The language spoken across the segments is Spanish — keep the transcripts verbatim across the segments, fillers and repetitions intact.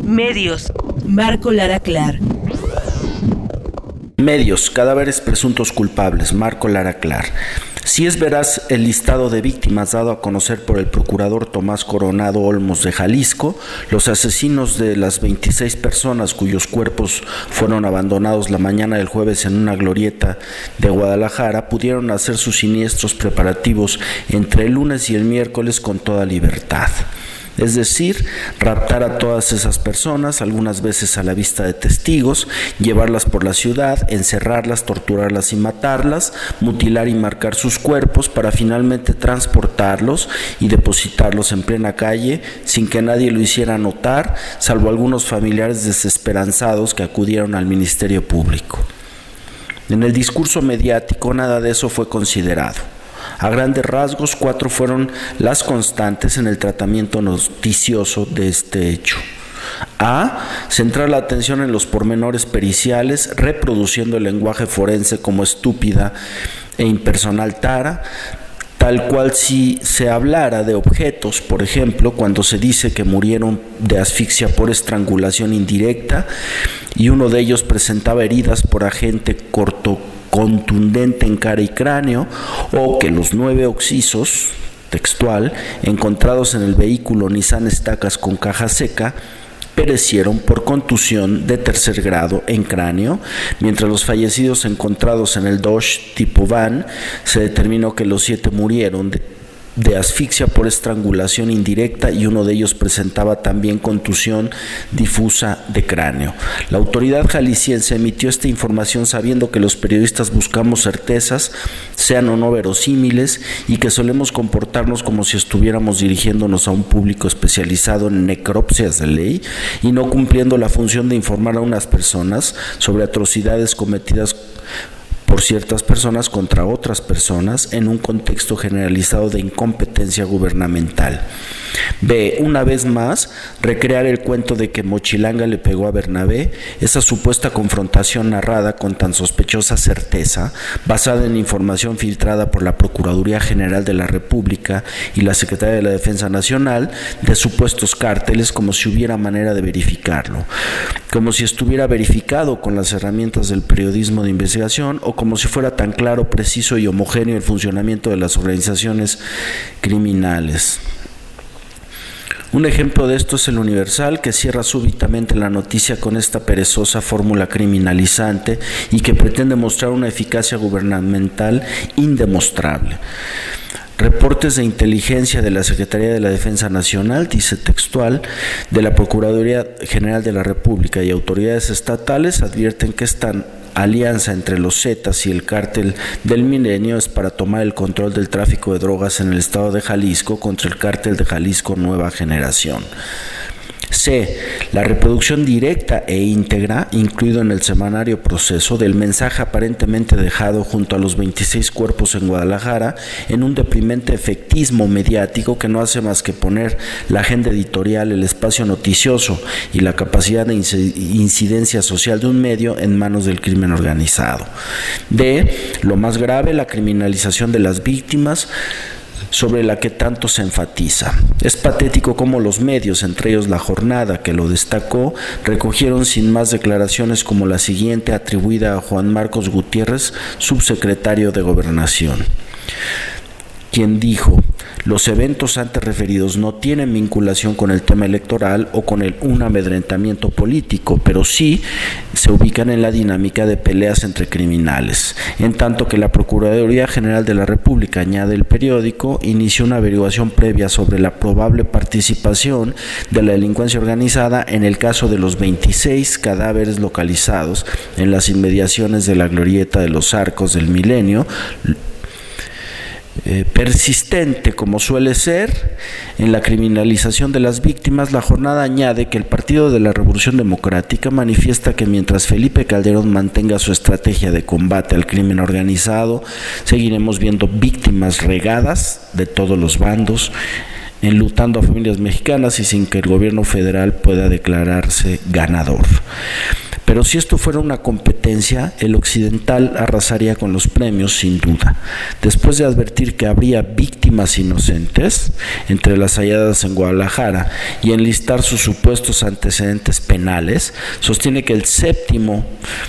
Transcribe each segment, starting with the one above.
Medios. Marco Lara Clar. Medios, cadáveres presuntos culpables, Marco Lara Clar. Si es veraz el listado de víctimas dado a conocer por el procurador Tomás Coronado Olmos de Jalisco, los asesinos de las veintiséis personas cuyos cuerpos fueron abandonados la mañana del jueves en una glorieta de Guadalajara pudieron hacer sus siniestros preparativos entre el lunes y el miércoles con toda libertad. Es decir, raptar a todas esas personas, algunas veces a la vista de testigos, llevarlas por la ciudad, encerrarlas, torturarlas y matarlas, mutilar y marcar sus cuerpos para finalmente transportarlos y depositarlos en plena calle sin que nadie lo hiciera notar, salvo algunos familiares desesperanzados que acudieron al Ministerio Público. En el discurso mediático nada de eso fue considerado. A grandes rasgos, cuatro fueron las constantes en el tratamiento noticioso de este hecho. A. Centrar la atención en los pormenores periciales, reproduciendo el lenguaje forense como estúpida e impersonal tara, tal cual si se hablara de objetos, por ejemplo, cuando se dice que murieron de asfixia por estrangulación indirecta y uno de ellos presentaba heridas por agente corto contundente en cara y cráneo, o que los nueve occisos, textual, encontrados en el vehículo Nissan Estacas con caja seca, perecieron por contusión de tercer grado en cráneo, mientras los fallecidos encontrados en el Dodge tipo van, se determinó que los siete murieron de de asfixia por estrangulación indirecta y uno de ellos presentaba también contusión difusa de cráneo. La autoridad jalisciense emitió esta información sabiendo que los periodistas buscamos certezas, sean o no verosímiles, y que solemos comportarnos como si estuviéramos dirigiéndonos a un público especializado en necropsias de ley y no cumpliendo la función de informar a unas personas sobre atrocidades cometidas por ciertas personas contra otras personas en un contexto generalizado de incompetencia gubernamental. B. Una vez más, recrear el cuento de que Mochilanga le pegó a Bernabé, esa supuesta confrontación narrada con tan sospechosa certeza, basada en información filtrada por la Procuraduría General de la República y la Secretaría de la Defensa Nacional, de supuestos cárteles, como si hubiera manera de verificarlo, como si estuviera verificado con las herramientas del periodismo de investigación o como si fuera tan claro, preciso y homogéneo el funcionamiento de las organizaciones criminales. Un ejemplo de esto es el Universal, que cierra súbitamente la noticia con esta perezosa fórmula criminalizante y que pretende mostrar una eficacia gubernamental indemostrable. Reportes de inteligencia de la Secretaría de la Defensa Nacional, dice textual, de la Procuraduría General de la República y autoridades estatales advierten que esta alianza entre los Zetas y el cártel del Milenio es para tomar el control del tráfico de drogas en el estado de Jalisco contra el cártel de Jalisco Nueva Generación. C. La reproducción directa e íntegra, incluido en el semanario Proceso, del mensaje aparentemente dejado junto a los veintiséis cuerpos en Guadalajara en un deprimente efectismo mediático que no hace más que poner la agenda editorial, el espacio noticioso y la capacidad de incidencia social de un medio en manos del crimen organizado. D. Lo más grave, la criminalización de las víctimas, sobre la que tanto se enfatiza. Es patético cómo los medios, entre ellos La Jornada, que lo destacó, recogieron sin más declaraciones como la siguiente, atribuida a Juan Marcos Gutiérrez, subsecretario de Gobernación, quien dijo: los eventos antes referidos no tienen vinculación con el tema electoral o con el, un amedrentamiento político, pero sí se ubican en la dinámica de peleas entre criminales. En tanto que la Procuraduría General de la República, añade el periódico, inició una averiguación previa sobre la probable participación de la delincuencia organizada en el caso de los veintiséis cadáveres localizados en las inmediaciones de la glorieta de los Arcos del Milenio. Eh, persistente como suele ser en la criminalización de las víctimas, La Jornada añade que el Partido de la Revolución Democrática manifiesta que mientras Felipe Calderón mantenga su estrategia de combate al crimen organizado, seguiremos viendo víctimas regadas de todos los bandos, enlutando a familias mexicanas y sin que el gobierno federal pueda declararse ganador. Pero si esto fuera una competencia, el occidental arrasaría con los premios sin duda. Después de advertir que habría víctimas inocentes entre las halladas en Guadalajara y enlistar sus supuestos antecedentes penales, sostiene que el séptimo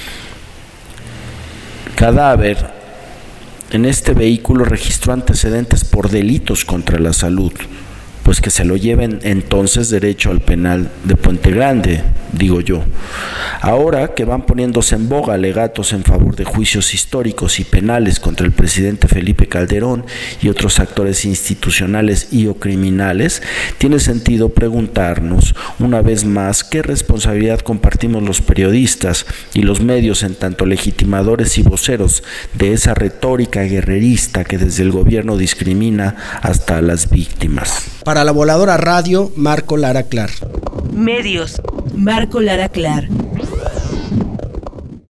cadáver en este vehículo registró antecedentes por delitos contra la salud, pues que se lo lleven entonces derecho al penal de Puente Grande, digo yo. Ahora que van poniéndose en boga alegatos en favor de juicios históricos y penales contra el presidente Felipe Calderón y otros actores institucionales y o criminales, tiene sentido preguntarnos una vez más qué responsabilidad compartimos los periodistas y los medios en tanto legitimadores y voceros de esa retórica guerrerista que desde el gobierno discrimina hasta a las víctimas. Para La Voladora Radio, Marco Lara Clar. Medios, Marco Lara Clar.